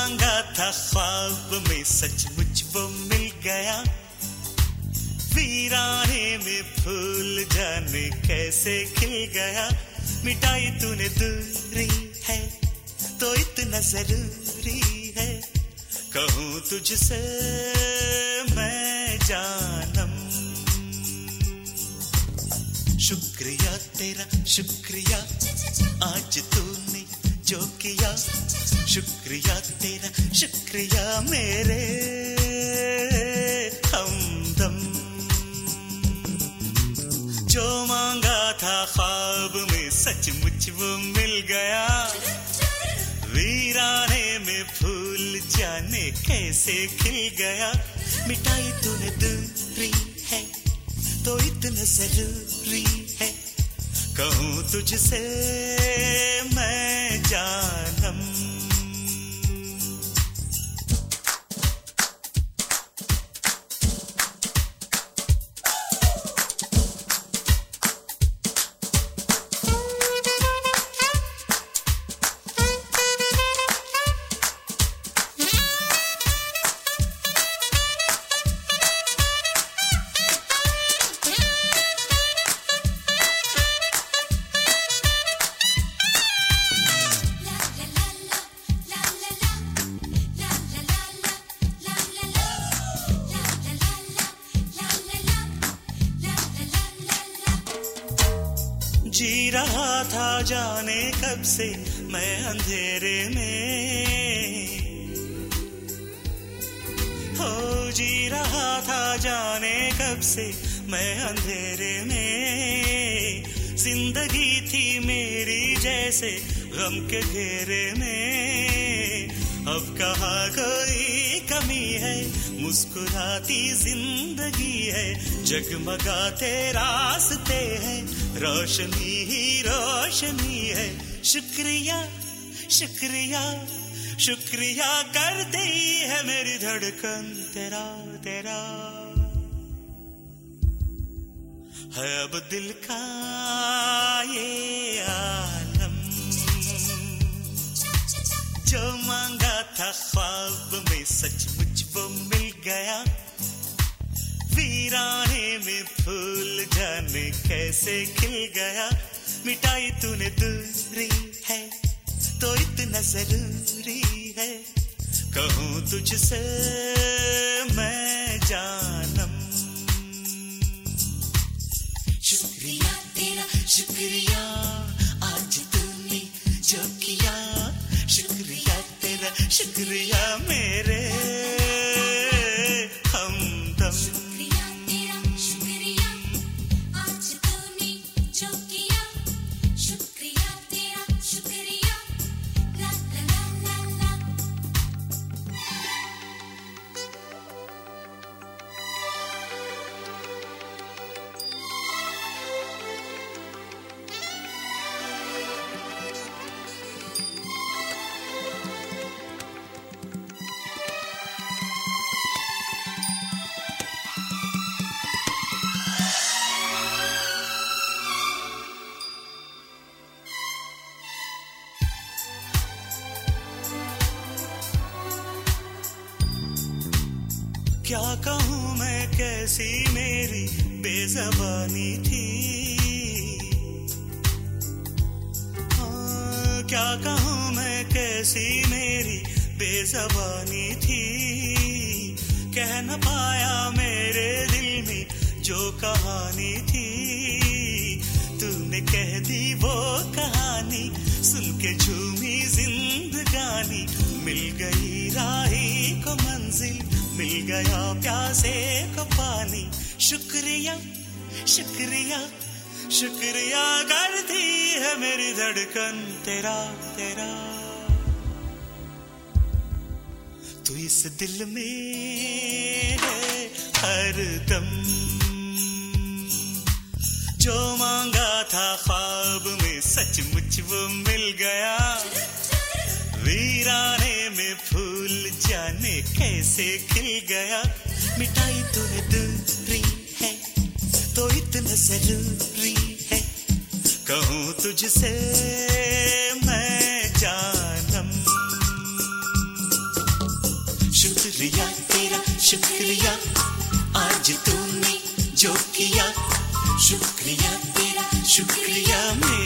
मांगा था ख्वाब में सचमुच वो मिल गया, वीराने में फूल जाने कैसे खिल गया। मिटाई तूने दूरी है तो इतना जरूरी है, कहूँ तुझसे मैं जानम। शुक्रिया तेरा शुक्रिया आज तूने जो किया, शुक्रिया तेरा शुक्रिया मेरे हमदम। जो मांगा था ख्वाब में सचमुच वो मिल गया, वीराने में फूल जाने कैसे खिल गया। मिटाई तूने दूरी है तो इतना जरूरी है, कहूँ तुझसे मैं जानम। जी रहा था जाने कब से मैं अंधेरे में, हो जी रहा था जाने कब से मैं अंधेरे में। जिंदगी थी मेरी जैसे गम के घेरे में, अब कहाँ कोई कमी है, मुस्कुराती जिंदगी है, जगमगाते रास्ते हैं, रोशनी ही रोशनी है। शुक्रिया शुक्रिया शुक्रिया करती है मेरी धड़कन तेरा तेरा, है अब दिल का ये आलम। जो मांगा था ख्वाब में सचमुच वो मिल गया, वीराने में फूल जाने कैसे खिल गया। मिटाई तूने दूरी है तो इतना जरूरी है, कहूँ तुझसे मैं जानम। शुक्रिया तेरा शुक्रिया आज तूने जो किया, शुक्रिया तेरा शुक्रिया मेरे हमदम। क्या कहूँ मैं कैसी मेरी बेज़बानी थी, क्या कहूँ मैं कैसी मेरी बेज़बानी थी। कह न पाया मेरे दिल में जो कहानी थी, तूने कह दी वो कहानी, सुन के झूमी जिंदगानी। मिल गई राही को मंजिल, मिल गया प्यासे को पानी। शुक्रिया शुक्रिया शुक्रिया करती है मेरी धड़कन तेरा तेरा, तू इस दिल में है हरदम। जो मांगा था ख्वाब में सचमुच वो मिल गया, वीराने में फूल जाने कैसे खिल गया। मिटाई तूने दूरी है तो इतना जरूरी है, कहूँ तुझसे मैं जानम। शुक्रिया आज तूने जो किया, शुक्रिया तेरा शुक्रिया मेरा।